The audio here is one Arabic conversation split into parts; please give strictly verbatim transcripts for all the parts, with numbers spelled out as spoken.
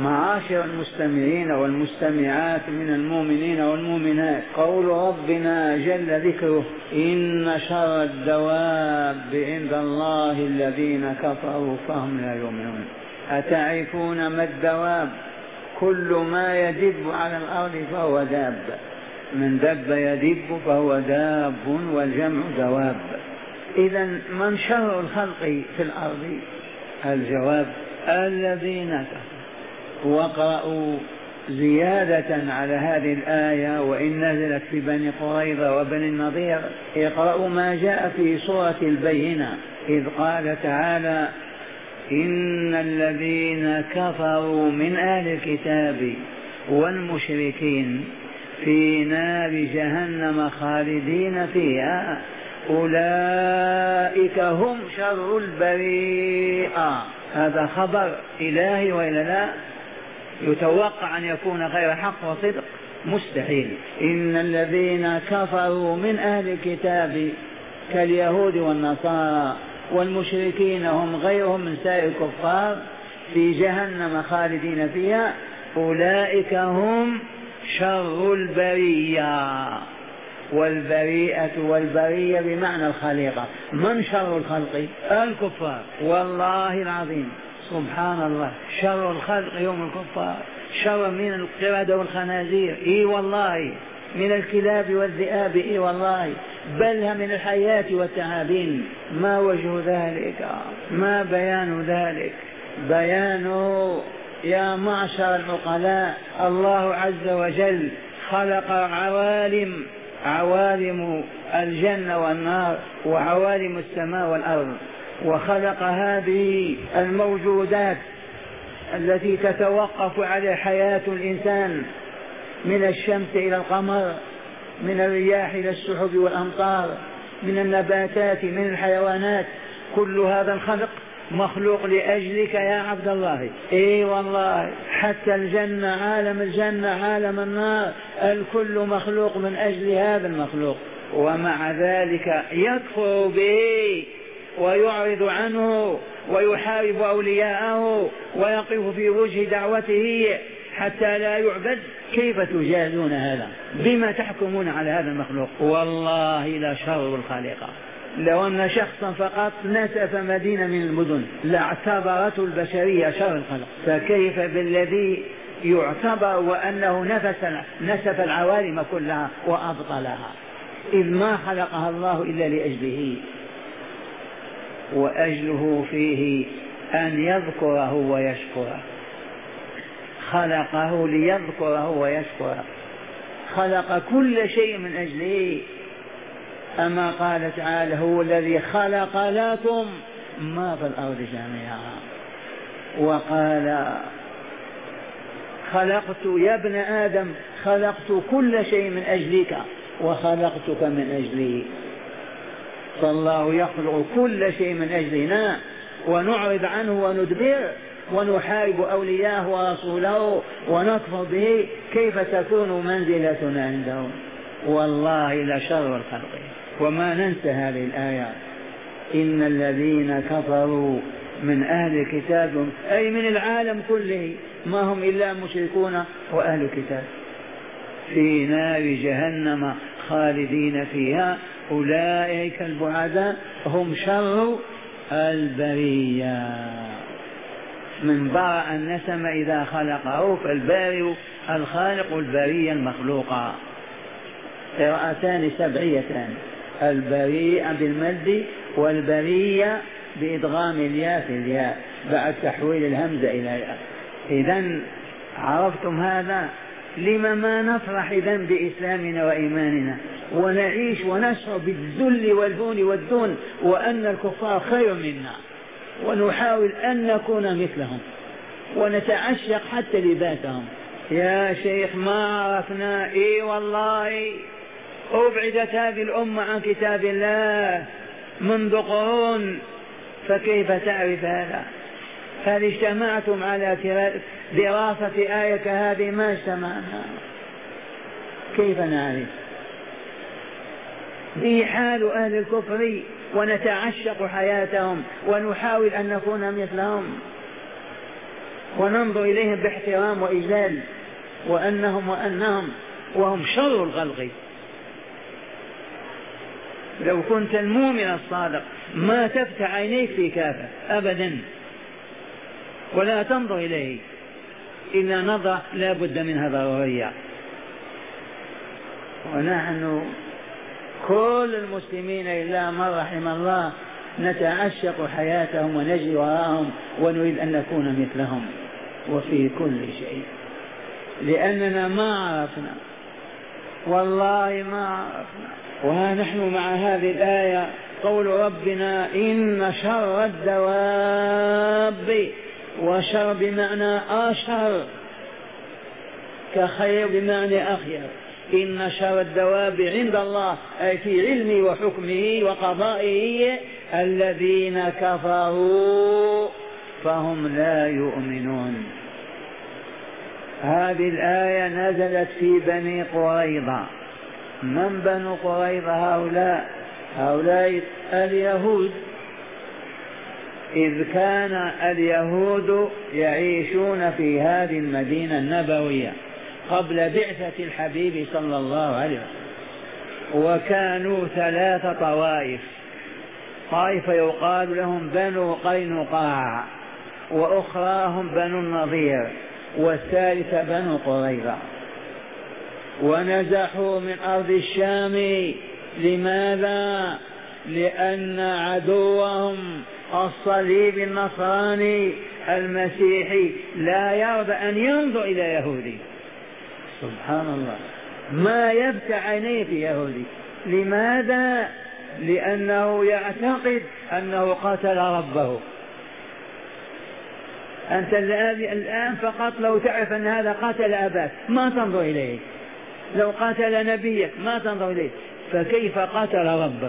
معاشر المستمعين والمستمعات من المؤمنين والمؤمنات، قول ربنا جل ذكره: إن شر الدواب عند الله الذين كفروا فهم لا يؤمنون. أتعرفون ما الدواب؟ كل ما يدب على الأرض فهو داب، من دب يدب فهو داب، والجمع دواب. إذا من شر الخلق في الأرض؟ الجواب: الذين كفروا. وقرأوا زيادة على هذه الآية وإن نزلت في بني قريظة وبني النضير، اقرأوا ما جاء في سورة البينة إذ قال تعالى: إن الذين كفروا من أهل الكتاب والمشركين في نار جهنم خالدين فيها أولئك هم شر البريئة. هذا خبر إلهي وإلا لا؟ يتوقع أن يكون غير حق وصدق؟ مستحيل. إن الذين كفروا من أهل الكتاب كاليهود والنصارى والمشركين هم غيرهم من سائر الكفار في جهنم خالدين فيها أولئك هم شر البرية. والبريئة والبرية بمعنى الخليقة. من شر الخلق؟ الكفار. والله العظيم سبحان الله، شر الخلق يوم الكفار شر من القردة والخنازير، اي والله، من الكلاب والذئاب، اي والله، بل من الحياة والتعابين. ما وجه ذلك؟ ما بيان ذلك؟ بيانه يا معشر العقلاء: الله عز وجل خلق عوالم، عوالم الجنة والنار وعوالم السماء والأرض، وخلق هذه الموجودات التي تتوقف على حياة الإنسان، من الشمس إلى القمر، من الرياح إلى السحب والأمطار، من النباتات، من الحيوانات. كل هذا الخلق مخلوق لأجلك يا عبد الله. اي والله، حتى الجنة، عالم الجنة، عالم النار، الكل مخلوق من أجل هذا المخلوق. ومع ذلك يكفر به ويعرض عنه ويحارب أولياءه ويقف في وجه دعوته حتى لا يعبد. كيف تجازون هذا؟ بما تحكمون على هذا المخلوق؟ والله لشر الخالقة. لو أن شخصا فقط نسف مدينة من المدن لاعتبرته البشرية شر الخلق، فكيف بالذي يعتبر وأنه نفس نسف العوالم كلها وأبطلها، إذ ما خلقها الله إلا لأجله. وأجله فيه أن يذكره ويشكره، خلقه ليذكره ويشكره، خلق كل شيء من أجله. أما قال تعالى: هو الذي خلق لكم ما في الأرض جميعا. وقال: خلقت يا ابن آدم، خلقت كل شيء من أجلك وخلقتك من أجلي. فالله يخلق كل شيء من أجلنا ونعرض عنه وندبر ونحارب أولياءه ورسوله ونكفر به. كيف تكون منزلتنا عنده؟ والله لشر الخلق. وما ننسى هذه الآية: إن الذين كفروا من أهل الكتاب، أي من العالم كله، ما هم إلا مشركون وأهل الكتاب، في نار جهنم خالدين فيها أولئك البعداء هم شر البرية. من برأ النسم إذا خلقه فالبارئ الخالق، البرية المخلوقة. قراءتان سبعيتان: البريء بالمد والبرية بإدغام الياء في الياء بعد تحويل الهمزة إلى ياء. إذن عرفتم هذا؟ لما ما نفرح إذن بإسلامنا وإيماننا ونعيش ونشعر بالذل والهون والدون وأن الكفار خير منا، ونحاول أن نكون مثلهم ونتعشق حتى لذاتهم؟ يا شيخ ما عرفنا. إي والله أبعدت هذه الأمة عن كتاب الله منذ قرون، فكيف تعرف هذا؟ هل اجتمعتم على دراسة آية كهذه؟ ما اجتمعنا. كيف نعرف؟ ذي حال أهل الكفر ونتعشق حياتهم ونحاول أن نكون مثلهم. وننظر إليهم باحترام وإجلال، وأنهم وأنهم وهم شر الخلق. لو كنت المؤمن الصادق ما تفتح عينيك في كافر أبدا، ولا تنظر إليه إلا نظرة لا بد منها ضرورية. ونحن كل المسلمين إلا من رحم الله نتعشق حياتهم ونجري وراءهم ونريد أن نكون مثلهم وفي كل شيء، لأننا ما عرفنا، والله ما عرفنا. وها نحن مع هذه الآية قول ربنا إن شر الدواب، وشر بمعنى أشر، كخير بمعنى أخير. إن شر الدواب عند الله أي في علمه وحكمه وقضائه الذين كفروا فهم لا يؤمنون. هذه الآية نزلت في بني قريظة. من بنو قريظة هؤلاء؟ هؤلاء اليهود، إذ كان اليهود يعيشون في هذه المدينة النبوية قبل بعثة الحبيب صلى الله عليه وسلم، وكانوا ثلاث طوائف. طائفة يقال لهم بنو قينقاع، وأخراهم بنو النضير، والثالثة بنو قريظة. ونزحوا من أرض الشام. لماذا؟ لأن عدوهم الصليب النصراني المسيحي لا يرضى أن ينظر إلى يهودي. سبحان الله، ما يفتح عينيه في يهودي. لماذا؟ لأنه يعتقد أنه قتل ربه. أنت الآن فقط لو تعرف أن هذا قتل أباك ما تنظر إليه، لو قتل نبيك ما تنظر إليه، فكيف قتل ربك؟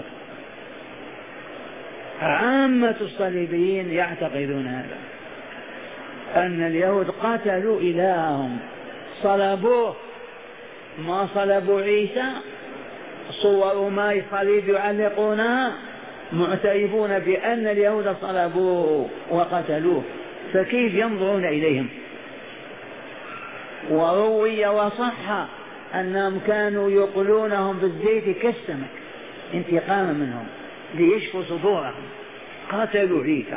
عامة الصليبيين يعتقدون هذا، أن اليهود قتلوا إلههم، صلبوه. ما صلبوا عيسى، صوروا ما صليب يعلقونها، معترفون بأن اليهود صلبوه وقتلوه، فكيف ينظرون إليهم؟ وروي وصح أنهم كانوا يقلونهم بالزيت كالسمك انتقاما منهم ليشفوا صدورهم. قتلوا عيسى.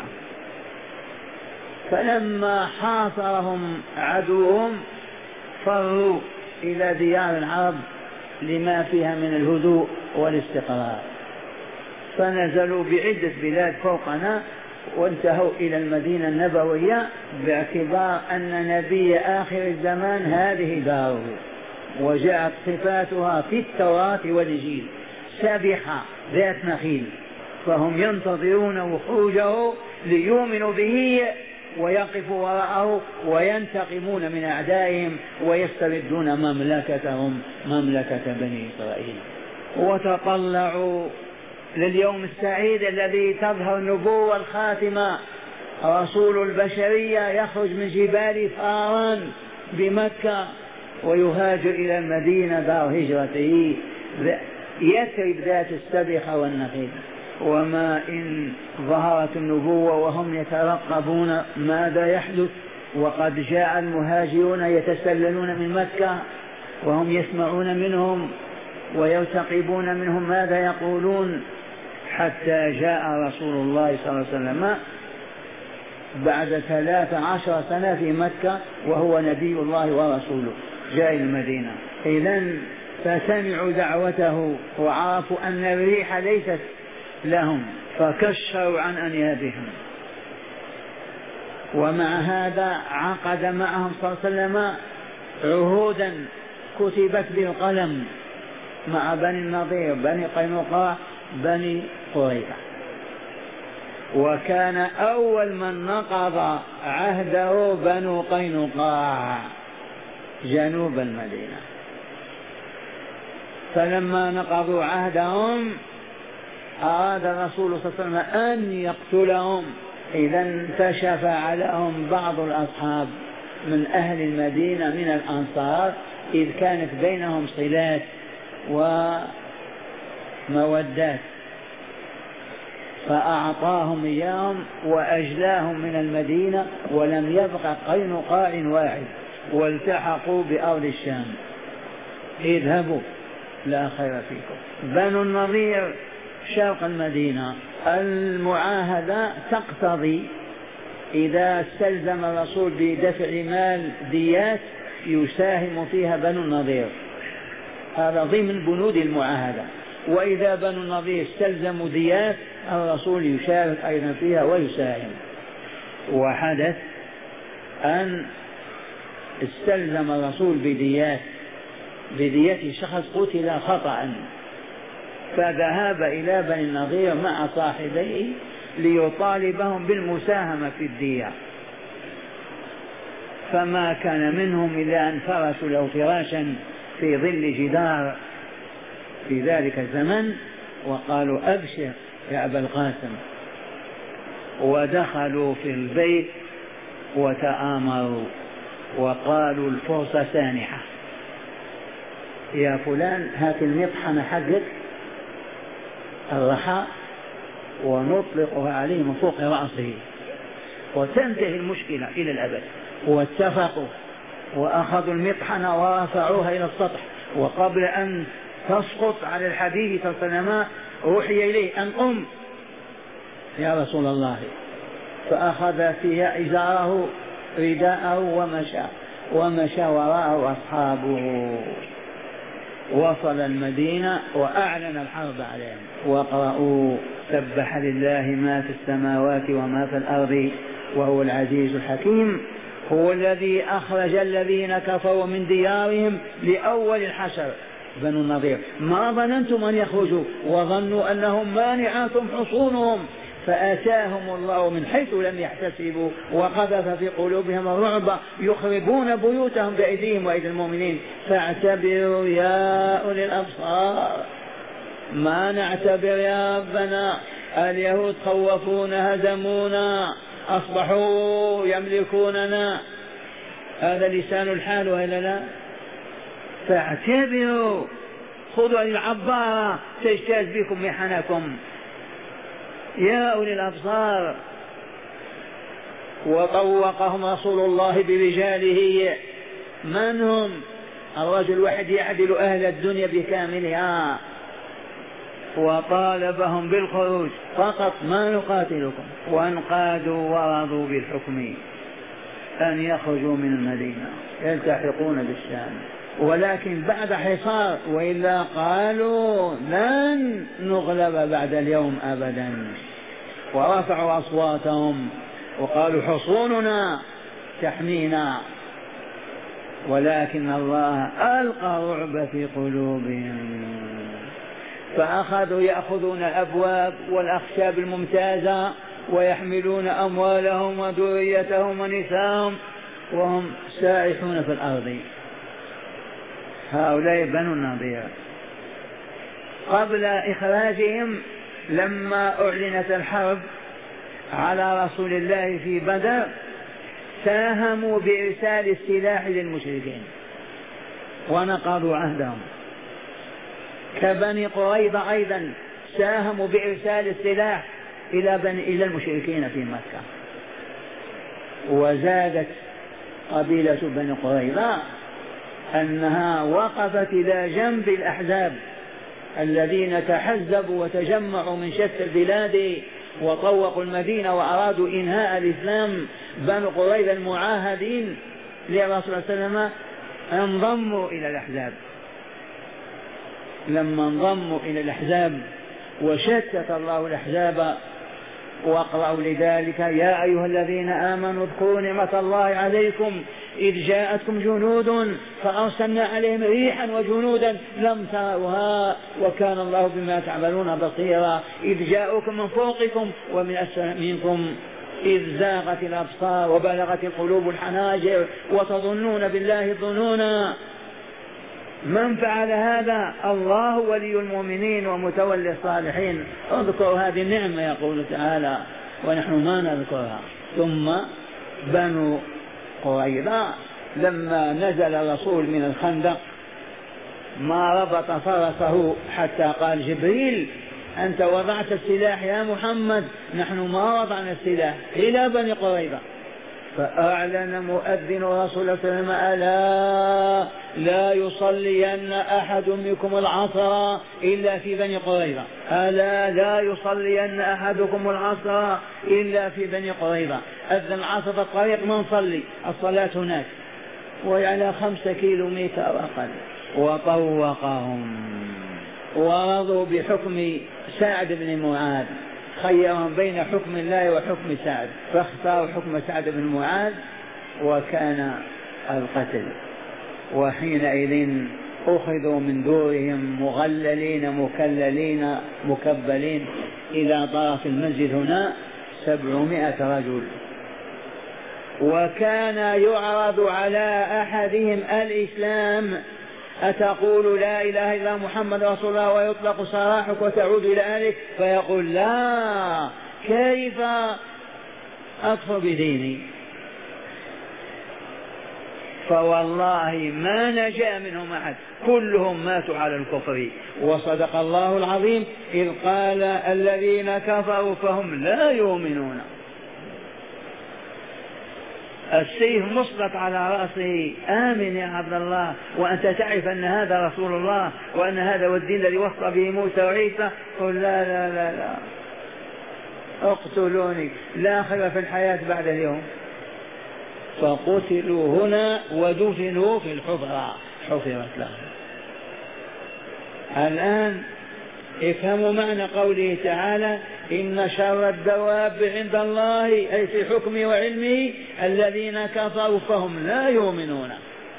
فلما حاصرهم عدوهم فروا إلى ديار العرب لما فيها من الهدوء والاستقرار، فنزلوا بعدة بلاد فوقنا وانتهوا إلى المدينة النبوية، باعتبار أن نبي آخر الزمان هذه داره، وجاءت صفاتها في التوراة والإنجيل، سابحة ذات نخيل، فهم ينتظرون وخروجه ليؤمنوا به ويقفوا وراءه وينتقمون من أعدائهم ويستردون مملكتهم مملكة بني إسرائيل. وتطلعوا لليوم السعيد الذي تظهر النبوة الخاتمة، رسول البشرية يخرج من جبال فاران بمكة ويهاجر إلى المدينة دار هجرته، يثرب ذات السبخة والنخيل. وما إن ظهرت النبوة وهم يترقبون ماذا يحدث، وقد جاء المهاجرون يتسللون من مكة وهم يسمعون منهم ويرتقبون منهم ماذا يقولون، حتى جاء رسول الله صلى الله عليه وسلم بعد ثلاث عشر سنة في مكة وهو نبي الله ورسوله، جاء المدينة. إذن فسمعوا دعوته وعرفوا أن الريح ليست لهم فكشروا عن أنيابهم. ومع هذا عقد معهم صلى الله عليه وسلم عهودا كتبت بالقلم مع بني النضير، بني قينقاع، بني قريظة. وكان أول من نقض عهده بنو قينقاع جنوب المدينة. فلما نقضوا عهدهم أراد الرسول صلى الله عليه وسلم أن يقتلهم. إذا انكشف عليهم بعض الأصحاب من أهل المدينة من الأنصار، إذ كانت بينهم صلات ومودات، فأعطاهم إياهم وأجلاهم من المدينة، ولم يبق قينقاع واحد، والتحقوا بأرض الشام. اذهبوا لا خير فيكم. بنو النضير شرق المدينة. المعاهدة تقتضي إذا استلزم الرسول بدفع مال ديات يساهم فيها بنو النضير، هذا ضمن بنود المعاهدة. وإذا بنو النضير استلزموا ديات الرسول يشارك أيضا فيها ويساهم. وحدث أن استلزم الرسول بديات بدية شخص قتل خطأ، فذهب إلى بني النضير مع صاحبيه ليطالبهم بالمساهمة في الدية، فما كان منهم إلا أن فرشوا له فراشا في ظل جدار في ذلك الزمن وقالوا أبشر يا أبا القاسم، ودخلوا في البيت وتآمروا وقالوا الفرصة سانحة، يا فلان هات المطحنة حقك الرحاء ونطلقها عليه من فوق رأسه وتنتهي المشكلة إلى الأبد. واتفقوا وأخذوا المطحنة ورفعوها إلى السطح، وقبل أن تسقط على الحديد صلى الله عليه وسلم أوحي إليه أن قم يا رسول الله، فأخذ فيها إزاره رداءه ومشى ومشى وراءه أصحابه. وصل المدينة وأعلن الحرب عليهم. واقرأوا سبح لله ما في السماوات وما في الأرض وهو العزيز الحكيم، هو الذي أخرج الذين كفروا من ديارهم لأول الحشر بنو النضير، ما ظننتم أن يخرجوا وظنوا أنهم مانعاتهم حصونهم، فأتاهم الله من حيث لم يحتسبوا وقذف في قلوبهم الرعب يخربون بيوتهم بأيديهم وأيدي المؤمنين. فاعتبروا يا أولي الأبصار، ما نعتبر يا ربنا، اليهود خوفونا هزمونا أصبحوا يملكوننا، هذا لسان الحال وإلا لا؟ فاعتبروا، خذوا العبارة تجتاز بكم محنكم يا أولي الأبصار. وطوقهم رسول الله برجاله، من هم؟ الرجل الواحد يعدل أهل الدنيا بكاملها، وطالبهم بالخروج فقط ما نقاتلكم، وانقادوا ورضوا بالحكم أن يخرجوا من المدينة يلتحقون بالشام، ولكن بعد حصار، وإلا قالوا لن نغلب بعد اليوم أبدا. ورفعوا أصواتهم وقالوا حصوننا تحمينا، ولكن الله ألقى الرعب في قلوبهم، فأخذوا يأخذون الأبواب والأخشاب الممتازة ويحملون أموالهم وذريتهم ونساءهم وهم سائحون في الأرض. هؤلاء بنو النضير. قبل إخراجهم لما أعلنت الحرب على رسول الله في بدر ساهموا بإرسال السلاح للمشركين ونقضوا عهدهم، كبني قريظة أيضا ساهموا بإرسال السلاح إلى بني إلى المشركين في مكة. وزادت قبيلة بني قريظة أنها وقفت إلى جنب الأحزاب الذين تحزبوا وتجمعوا من شتى البلاد وطوقوا المدينة وأرادوا إنهاء الإسلام. بنو قريظة المعاهدين للرسول صلى الله عليه وسلم انضموا إلى الأحزاب. لما انضموا إلى الأحزاب وشتت الله الأحزاب، واقرأوا لذلك يا أيها الذين آمنوا اذكروا نعمة الله عليكم إذ جاءتكم جنود فأرسلنا عليهم ريحا وجنودا لم تروها وكان الله بما تعملون بصيرا، إذ جاءوكم من فوقكم ومن أسفل منكم إذ زاغت الأبصار وبلغت القلوب الحناجر وتظنون بالله الظنونا. من فعل هذا؟ الله ولي المؤمنين ومتولي الصالحين. اذكروا هذه النعمة يقول تعالى ونحن ما نذكرها. ثم بنو قريظة لما نزل الرسول من الخندق ما ربط فرسه حتى قال جبريل أنت وضعت السلاح يا محمد، نحن ما وضعنا السلاح إلى بني قريظة. فأعلن مؤذن رسول الله صلى الله عليه وسلم: ألا لا يصلين أحد منكم العصر إلا في بني قريظة، ألا لا يصلين أحدكم العصر إلا في بني قريظة. أذن العصر في الطريق ما نصلي، الصلاة هناك وعلى خمسة كيلو متر أقل. وطوقهم ورضوا بحكم سعد بن معاذ، خيرهم بين حكم الله وحكم سعد، فاختاروا حكم سعد بن معاذ وكان القتل. وحينئذ أخذوا من دورهم مغللين مكللين مكبلين إلى طرف المسجد هنا سبعمائة رجل. وكان يعرض على أحدهم الإسلام: أتقول لا إله إلا محمد رسول الله ويطلق سراحك وتعود إلى أهلك؟ فيقول: لا، كيف أكفر بديني؟ فوالله ما نجا منهم أحد، كلهم ماتوا على الكفر. وصدق الله العظيم إذ قال: الذين كفروا فهم لا يؤمنون. السيف مسلط على رأسه: آمن يا عبد الله وأنت تعرف أن هذا رسول الله وأن هذا هو الدين الذي وصى به موسى وعيسى. قل: لا لا لا لا، اقتلوني، لا خير في الحياة بعد اليوم. فقتلوا هنا ودفنوا في الحفرة، حفرت لهم. الآن افهموا معنى قوله تعالى: إن شر الدواب عند الله، أي في حكمه وعلمه، الذين كفروا فهم لا يؤمنون.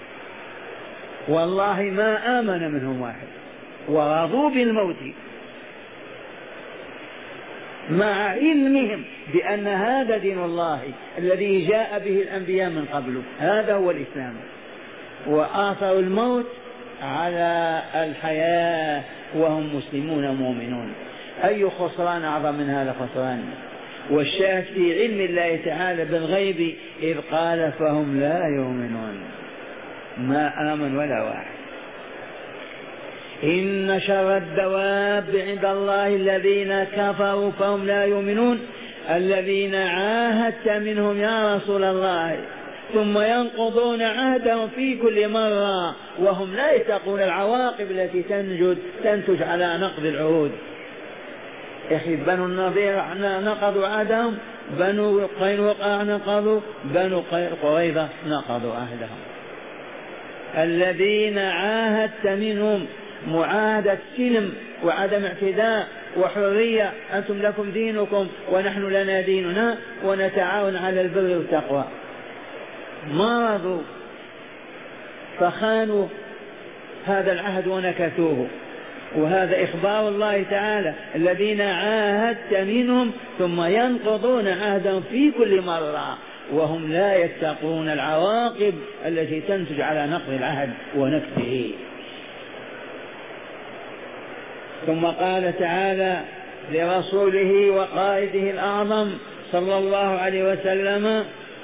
والله ما آمن منهم واحد، ورضوا بالموت مع علمهم بأن هذا دين الله الذي جاء به الأنبياء من قبله، هذا هو الإسلام. وآثروا الموت على الحياة وهم مسلمون مؤمنون. أي خسران أعظم من هذا خسران؟ والشاهد في علم الله تعالى بالغيب إذ قال: فهم لا يؤمنون، ما آمن ولا واحد. إن شر الدواب عند الله الذين كفروا فهم لا يؤمنون، الذين عاهدت منهم يا رسول الله ثم ينقضون عهدهم في كل مرة وهم لا يتقون العواقب التي تنتج تنتج على نقض العهود. يخي بنو النضير نقضوا عهدهم، بنو قينقاع نقضوا، بنو قريظة نقضوا عهدهم. الذين عاهدت منهم معاهدة سلم وعدم اعتداء وحرية، أنتم لكم دينكم ونحن لنا ديننا ونتعاون على البر والتقوى. ما رضوا فخانوا هذا العهد ونكثوه. وهذا إخبار الله تعالى: الذين عاهدت منهم ثم ينقضون عهدهم في كل مرة وهم لا يتقون العواقب التي تنتج على نقض العهد ونكثه. ثم قال تعالى لرسوله وقائده الأعظم صلى الله عليه وسلم: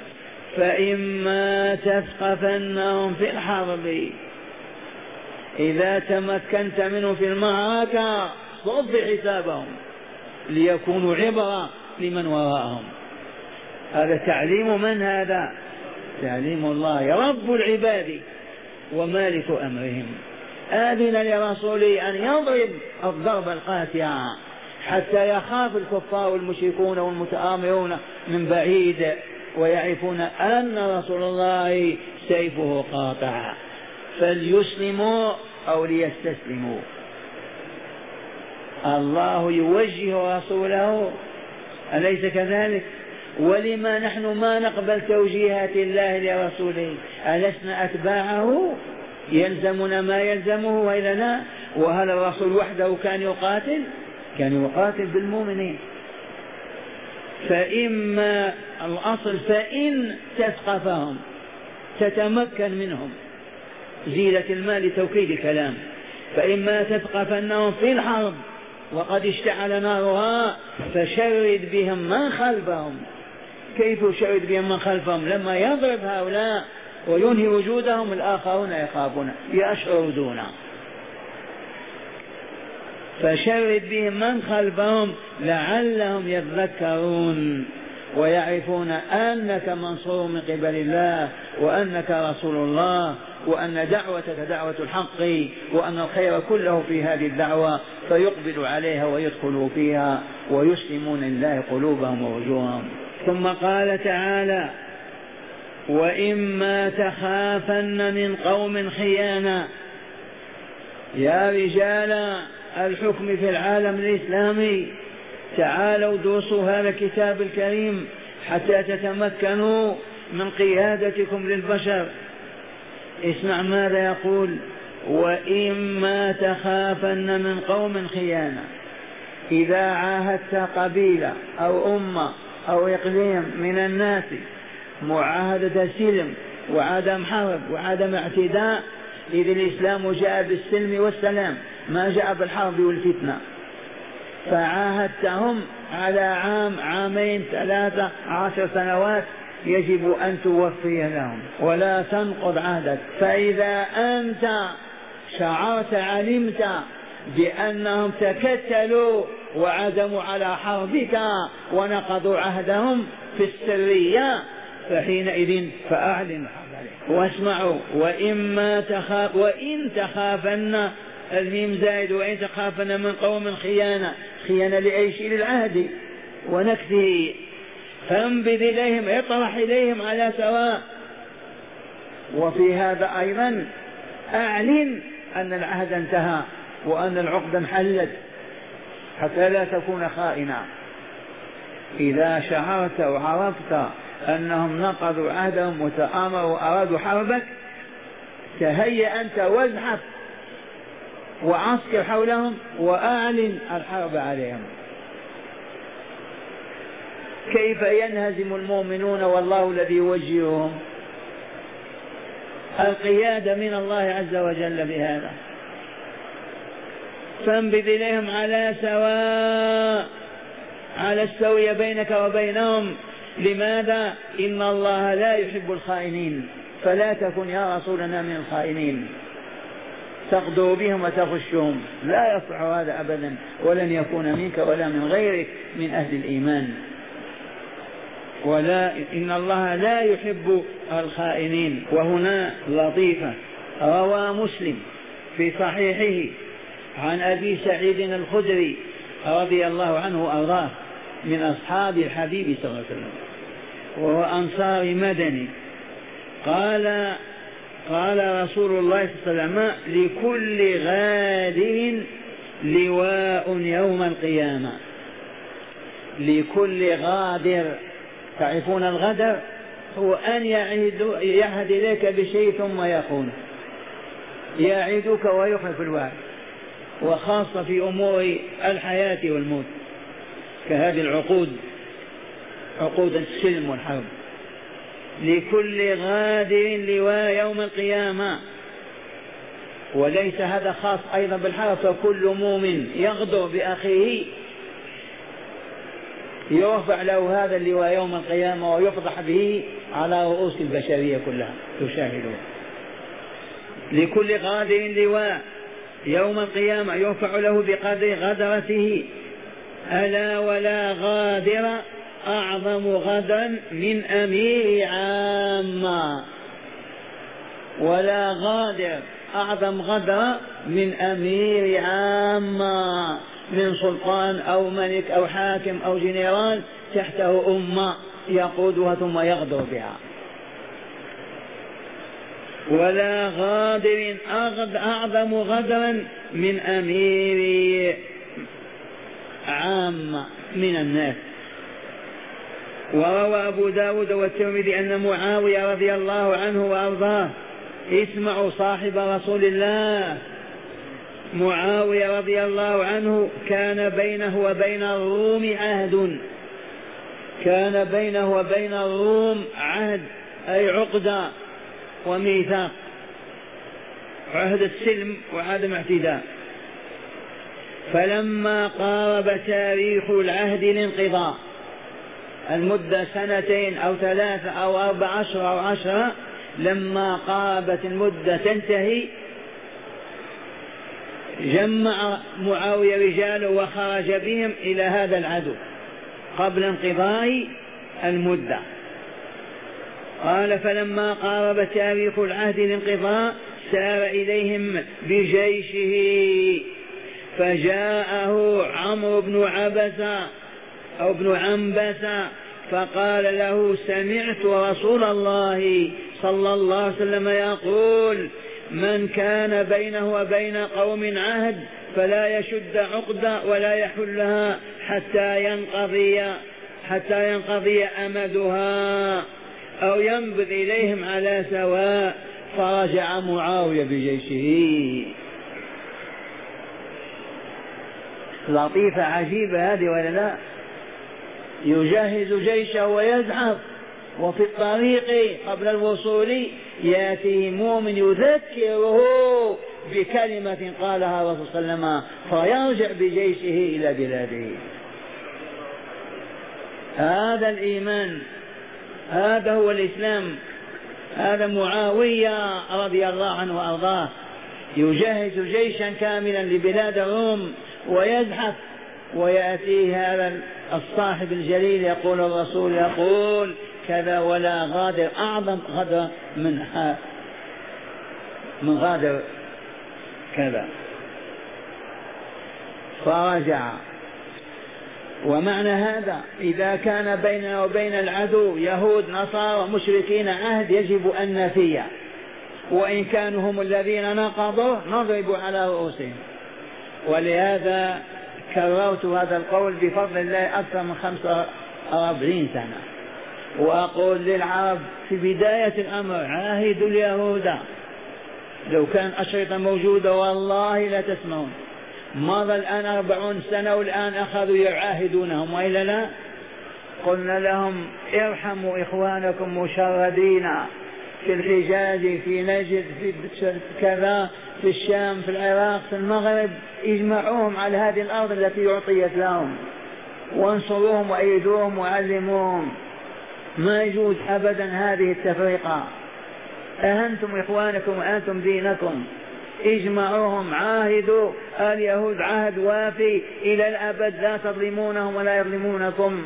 فإما تثقفنهم في الحرب، إذا تمكنت منهم في المعركة صد حسابهم ليكونوا عبرة لمن وراءهم. هذا تعليم من؟ هذا تعليم الله رب العباد ومالك أمرهم. آذن لرسوله أن يضرب الضرب القاطع حتى يخاف الكفار والمشركون والمتآمرون من بعيد ويعرفون أن رسول الله سيفه قاطع، فليسلموا أو ليستسلموا. الله يوجه رسوله، أليس كذلك؟ ولما نحن ما نقبل توجيهات الله لرسوله؟ ألسنا أتباعه؟ يلزمنا ما يلزمه وإلا لا؟ وهل الرسول وحده كان يقاتل؟ كان يقاتل بالمؤمنين. فإما الأصل فإن تثقفهم تتمكن منهم، زيلة المال لتوكيد الكلام. فإما تثقفنهم في الحرب وقد اشتعل نارها فشرد بهم من خلفهم. كيف يشرد بهم من خلفهم؟ لما يضرب هؤلاء وينهي وجودهم الآخرون يخافون يشردون. فشرد بهم من خلفهم لعلهم يذكرون ويعرفون أنك منصور من قبل الله وأنك رسول الله وأن دعوتك دعوة الحق وأن الخير كله في هذه الدعوة، فيقبلوا عليها ويدخلوا فيها ويسلمون لله قلوبهم ووجوههم. ثم قال تعالى: وإما تخافن من قوم خيانة. يا رجال الحكم في العالم الإسلامي، تعالوا دوسوا هذا الكتاب الكريم حتى تتمكنوا من قيادتكم للبشر. اسمع ماذا يقول: وإما تخافن من قوم خيانة. إذا عاهدت قبيلة أو أمة أو إقليم من الناس معاهدة سلم وعدم حرب وعدم اعتداء، إذ الإسلام جاء بالسلم والسلام ما جاء بالحرب والفتنة، فعاهدتهم على عام عامين ثلاثة عشر سنوات، يجب أن توفي لهم ولا تنقض عهدك. فإذا أنت شعرت علمت بأنهم تكتلوا وعزموا على حربك ونقضوا عهدهم في السرية، فحينئذ فأعلن الحرب عليهم. واسمعوا: وإما تخاف وإن تخافن، الميم زائد، وإن تخافن من قوم خيانة. خيانة لأي شيء؟ للعهد ونكثه. فانبذ إليهم، اطرح إليهم على سواء. وفي هذا أيضا أعلن أن العهد انتهى وأن العقد انحلت حتى لا تكون خائنا. إذا شعرت وعرفت أنهم نقضوا عهدهم وتآمروا وأرادوا حربك، تهيأ أنت وازحف وعسكر حولهم وأعلن الحرب عليهم. كيف ينهزم المؤمنون والله الذي يوجههم؟ القيادة من الله عز وجل بهذا. فانبذ إليهم على سواء، على السوية بينك وبينهم. لماذا؟ إن الله لا يحب الخائنين، فلا تكن يا رسولنا من الخائنين تغدو بهم وتغشهم، لا يصح هذا أبدا، ولن يكون منك ولا من غيرك من أهل الإيمان. ولا إن الله لا يحب الخائنين. وهنا لطيفة، روى مسلم في صحيحه عن أبي سعيد الخدري رضي الله عنه وأرضاه من أصحاب الحبيب صلى الله عليه وسلم، وهو أنصار مدني، قال قال رسول الله صلى الله عليه وسلم: لكل غادر لواء يوم القيامة. لكل غادر، تعرفون الغدر هو أن يعهد, يعهد إليك بشيء ثم يخون، يعدك ويخلف الوعد، وخاصة في أمور الحياة والموت كهذه العقود، عقود السلم والحرب. لكل غادر لواء يوم القيامة. وليس هذا خاص أيضا بالحرب، فكل مؤمن يغدر بأخيه يرفع له هذا اللواء يوم القيامة ويفضح به على رؤوس البشرية كلها تشاهدون. لكل غادر لواء يوم القيامة يرفع له بقدر غدرته. ألا ولا غادر أعظم غدرا من أمير عامة. ولا غادر أعظم غدرا من أمير عامة، من سلطان أو ملك أو حاكم أو جنرال تحته أمة يقودها ثم يغدر بها. ولا غادر أعظم غدرا من أمير عامة من الناس. وروى أبو داود والترمذي أن معاوية رضي الله عنه وأرضاه، اسمعوا صاحب رسول الله، معاوية رضي الله عنه كان بينه وبين الروم عهد، كان بينه وبين الروم عهد أي عقدة وميثاق، عهد السلم وعدم اعتداء. فلما قارب تاريخ العهد الانقضاء، المدة سنتين أو ثلاثة أو أربع عشر أو عشرة، لما قاربت المدة تنتهي جمع معاوية رجاله وخرج بهم إلى هذا العدو قبل انقضاء المدة. قال فلما قارب تاريخ العهد الانقضاء سار إليهم بجيشه، فجاءه عمرو بن عبسة أو بن عنبسة فقال له سمعت رسول الله صلى الله عليه وسلم يقول من كان بينه وبين قوم عهد فلا يشد عقدة ولا يحلها حتى ينقضي حتى ينقضي أمدها أو ينبذ إليهم على سواء. فرجع معاوية بجيشه. لطيفة عجيبة هذه ولا لا؟ يجهز جيشه ويزحف، وفي الطريق قبل الوصول يأتيه مؤمن يذكره بكلمة قالها الرسول صلى الله عليه وسلم فيرجع بجيشه إلى بلاده. هذا الإيمان، هذا هو الإسلام. هذا معاوية رضي الله عنه وأرضاه يجهز جيشا كاملا لبلاد الروم ويزحف، ويأتيه هذا الصاحب الجليل يقول الرسول يقول كذا ولا غادر أعظم غدر من من غادر كذا. فرجع. ومعنى هذا إذا كان بيننا وبين العدو يهود نصارى مشركين عهد يجب أن نفيه، وإن كانوا هم الذين نقضوا نضرب على رؤوسهم. ولهذا كررت هذا القول بفضل الله أكثر من خمسة وأربعين سنة، وأقول للعرب في بداية الأمر عاهدوا اليهود. لو كان أشرطة موجودة والله لا تسمعون. مضى الآن أربعون سنة والآن أخذوا يعاهدونهم وإلا لا؟ قلنا لهم ارحموا إخوانكم مشردين في الحجاز في نجد في كذا في الشام في العراق في المغرب، اجمعوهم على هذه الأرض التي أعطيت لهم وانصروهم وأيدوهم وعلموهم. ما يجوز أبدا هذه التفرقة. أهنتم إخوانكم وأنتم دينكم، اجمعوهم. عاهدوا اليهود عهد وافي إلى الأبد، لا تظلمونهم ولا يظلمونكم.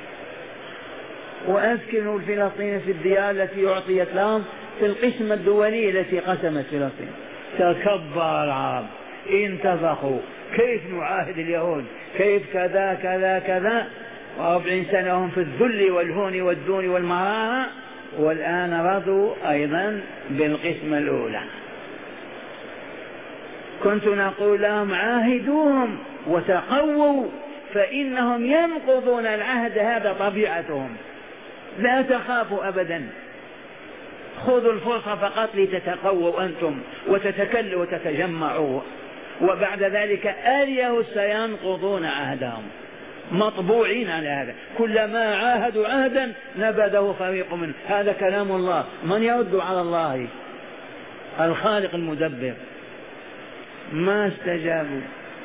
وأسكنوا الفلسطين في الديار التي أعطيت لهم في القسمة الدولية التي قسمت فلسطين. تكبر العرب انتفخوا، كيف نعاهد اليهود، كيف كذا كذا كذا، وأربعين سنة هم في الذل والهون والدون والمرارة، والآن رضوا أيضا بالقسمة الأولى. كنت نقول لهم عاهدوهم وتقووا فإنهم ينقضون العهد، هذا طبيعتهم، لا تخافوا أبدا. خذوا الفرصة فقط لتتقووا أنتم وتتكلوا وتتجمعوا، وبعد ذلك اليهود سينقضون عهدهم مطبوعين على هذا. كلما عاهدوا عهدا نبذه فريق منه. هذا كلام الله، من يرد على الله الخالق المدبر؟ ما استجابوا.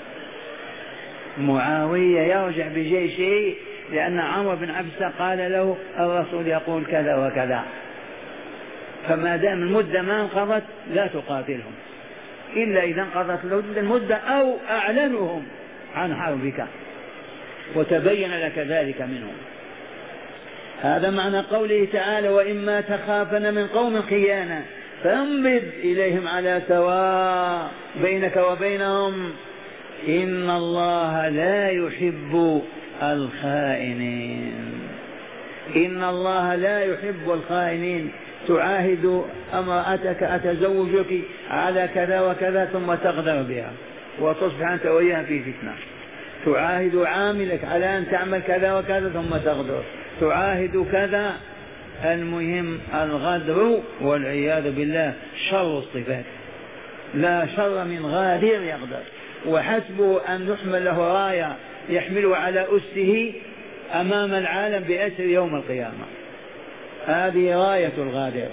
معاوية يرجع بجيشه لأن عمرو بن عبسة قال له الرسول يقول كذا وكذا، فما دام المدة ما انقضت لا تقاتلهم إلا إذا انقضت المدة أو أعلنهم عن حربك وتبين لك ذلك منهم. هذا معنى قوله تعالى وإما تخافن من قوم خيانة فانبذ إليهم على سواء بينك وبينهم إن الله لا يحب الخائنين. إن الله لا يحب الخائنين. تعاهد امرأتك أتزوجك على كذا وكذا ثم تغدر بها وتصبح أنت وياها في فتنة. تعاهد عاملك على أن تعمل كذا وكذا ثم تغدر. تعاهد كذا. المهم الغدر والعياذ بالله شر الصفات. لا شر من غادر يغدر، وحسبه أن يحمل له راية يحمل على أسه أمام العالم بأسر يوم القيامة. هذه غاية الغادر.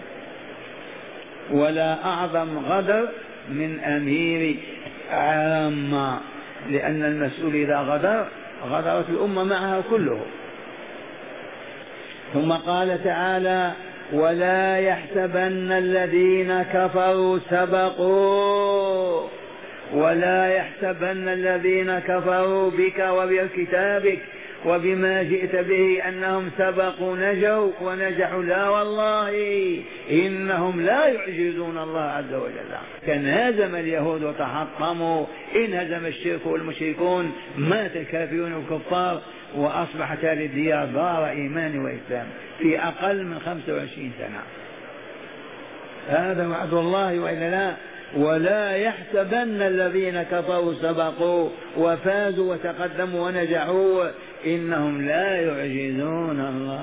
ولا أعظم غدر من أمير عامة، لأن المسؤول إذا غدر غدرت الأمة معها كله. ثم قال تعالى ولا يحسبن الذين كفروا سبقوا ولا يحسبن الذين كفروا بك وبكتابك وبما جئت به أنهم سبقوا نجوا ونجحوا، لا والله إنهم لا يعجزون الله عز وجل. كانهزم اليهود وتحطموا، انهزم الشرك والمشركون، مات الكافرون والكفار، وأصبحت هذه الديار دار إيمان وإسلام في أقل من خمسة وعشرين سنة. هذا وعد الله وإلا لا؟ ولا يحسبن الذين كفروا سبقوا وفازوا وتقدموا ونجحوا إنهم لا يعجزون الله.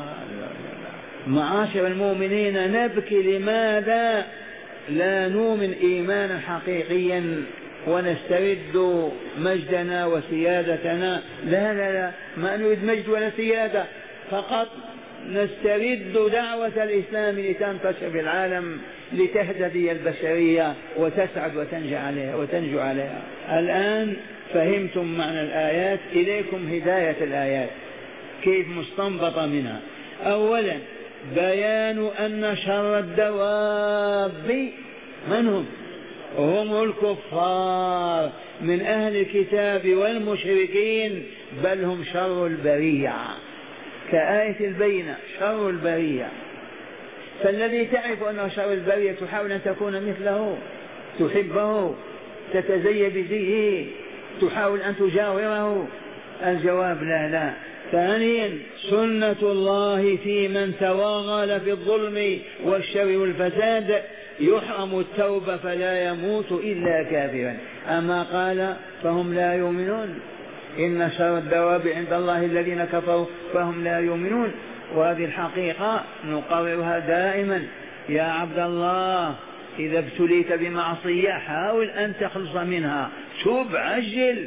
معاشر المؤمنين، نبكي لماذا لا نؤمن إيمانا حقيقيا ونسترد مجدنا وسيادتنا؟ لا لا لا، ما نريد مجد ولا سيادة، فقط نسترد دعوة الإسلام لتنتشر في العالم، لتهتدي البشرية وتسعد وتنجو عليها وتنجو عليها. الآن فهمتم معنى الآيات، إليكم هداية الآيات كيف مستنبطة منها. أولا بيان أن شر الدواب من هم؟ هم الكفار من أهل الكتاب والمشركين، بل هم شر البرية كآية البينة، شر البرية. فالذي تعرف أنه شر البرية تحاول أن تكون مثله، تحبه، تتزي بزيه، تحاول أن تجاوره؟ الجواب لا لا. ثانيا سنة الله في من توغل في الظلم والشر والفساد يحرم التوبة فلا يموت إلا كافرا. أما قال فهم لا يؤمنون، إن شر الدواب عند الله الذين كفروا فهم لا يؤمنون. وهذه الحقيقة نقررها دائما. يا عبد الله، إذا ابتليت بمعصية حاول أن تخلص منها، توب، عجل،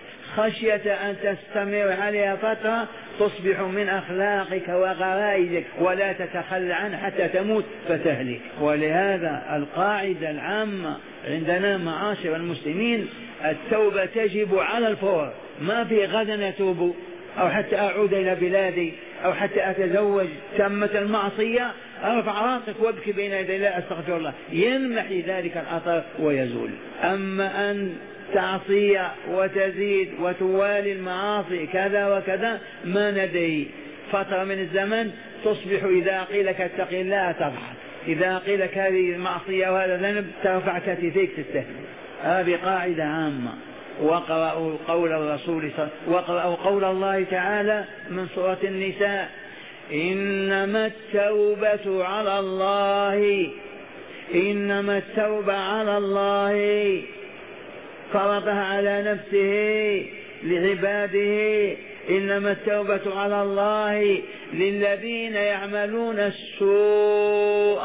خشية أن تستمر عليها فترة تصبح من أخلاقك وغرائزك ولا تتخلى عنها حتى تموت فتهلك. ولهذا القاعدة العامة عندنا معاشر المسلمين، التوبة تجب على الفور، ما في غدا أتوب أو حتى أعود إلى بلادي أو حتى أتزوج، تمت المعصية ارفع راسك وابكي بين يدي الله استغفر الله، ينمحي ذلك الأثر ويزول. أما أن تعصي وتزيد وتوالي المعاصي كذا وكذا، ما ندري، فترة من الزمن تصبح إذا قيل لك اتق الله تضحك، إذا قيل لك هذه المعصية وهذا ذنب ترفع كتفيك تستهزئ. هذه قاعدة عامة. وقرأوا قول الرسول وقرأوا قول الله تعالى من سورة النساء: إنما التوبة على الله، إنما التوبة على الله، فرضها على نفسه لعباده. إنما التوبة على الله للذين يعملون السوء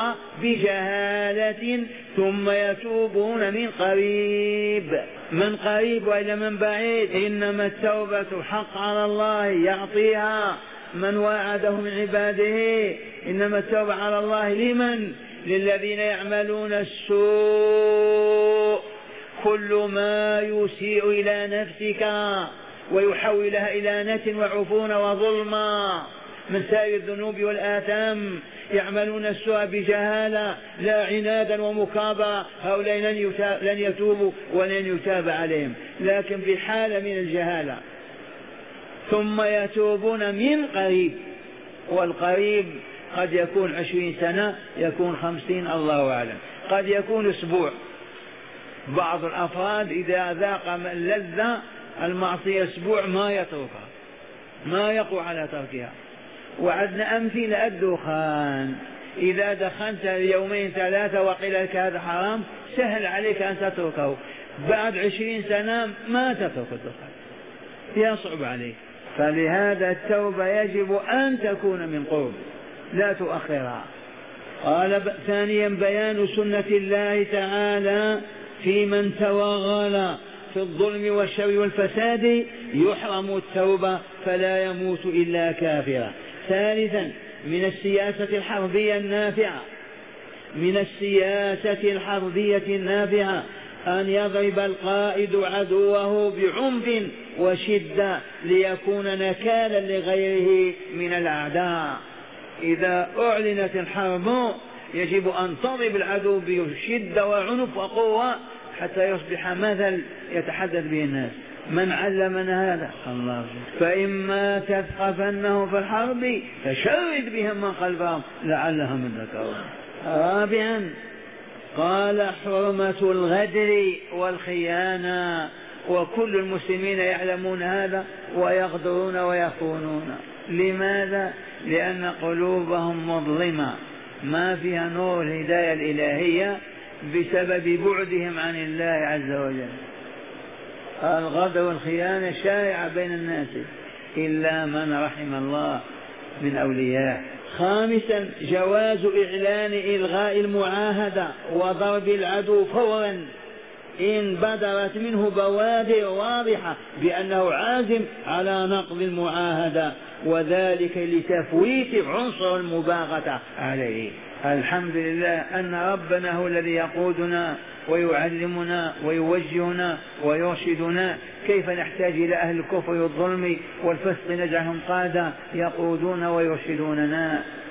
بجهالة ثم يتوبون من قريب، من قريب وإلى من بعيد. إنما التوبة حق على الله يعطيها من وعده من عباده. إنما التوبة على الله لمن؟ للذين يعملون السوء، كل ما يسيء إلى نفسك ويحولها إلى نت وعفون وظلما من سائر الذنوب والآثام. يعملون السوء بجهالة لا عنادا ومكابرة، هؤلاء لن يتوبوا ولن يتاب عليهم، لكن بحالة من الجهالة. ثم يتوبون من قريب، والقريب قد يكون عشرين سنة، يكون خمسين، الله أعلم، قد يكون أسبوع. بعض الأفراد إذا ذاق اللذة المعصية أسبوع ما يتركها، ما يقوى على تركها. وعدنا أمثلة: الدخان، إذا دخنت يومين ثلاثة وقيل لك هذا حرام سهل عليك أن تتركه، بعد عشرين سنة ما تترك الدخان، يصعب عليك. فلهذا التوبة يجب أن تكون من قرب لا تؤخرها. قال ثانيا بيان سنة الله تعالى في من توغل في الظلم والشر والفساد يحرم التوبة فلا يموت إلا كافرا. ثالثا من السياسة الحربية النافعة من السياسة الحربية النافعة أن يضرب القائد عدوه بعنف وشدة ليكون نكالا لغيره من الأعداء. إذا أعلنت الحرب يجب أن تضرب العدو بشدة وعنف وقوة حتى يصبح مثل يتحدث به الناس. من علمنا هذا؟ الله. فإما تثقفنه في الحرب فشرد بهم من خلفهم لعلهم يذكرون. رابعا قال حرمة الغدر والخيانة، وكل المسلمين يعلمون هذا ويغدرون ويخونون. لماذا؟ لأن قلوبهم مظلمة ما فيها نور الهداية الإلهية بسبب بعدهم عن الله عز وجل. الغدر والخيانة شائعة بين الناس إلا من رحم الله من أولياء. خامسا جواز إعلان إلغاء المعاهدة وضرب العدو فورا إن بدرت منه بوادر واضحة بأنه عازم على نقض المعاهدة، وذلك لتفويت عنصر المباغتة عليه. الحمد لله أن ربنا هو الذي يقودنا ويعلمنا ويوجهنا ويرشدنا كيف نحتاج إلى أهل الكفر والظلم والفسق نجعلهم قادة يقودون ويرشدوننا.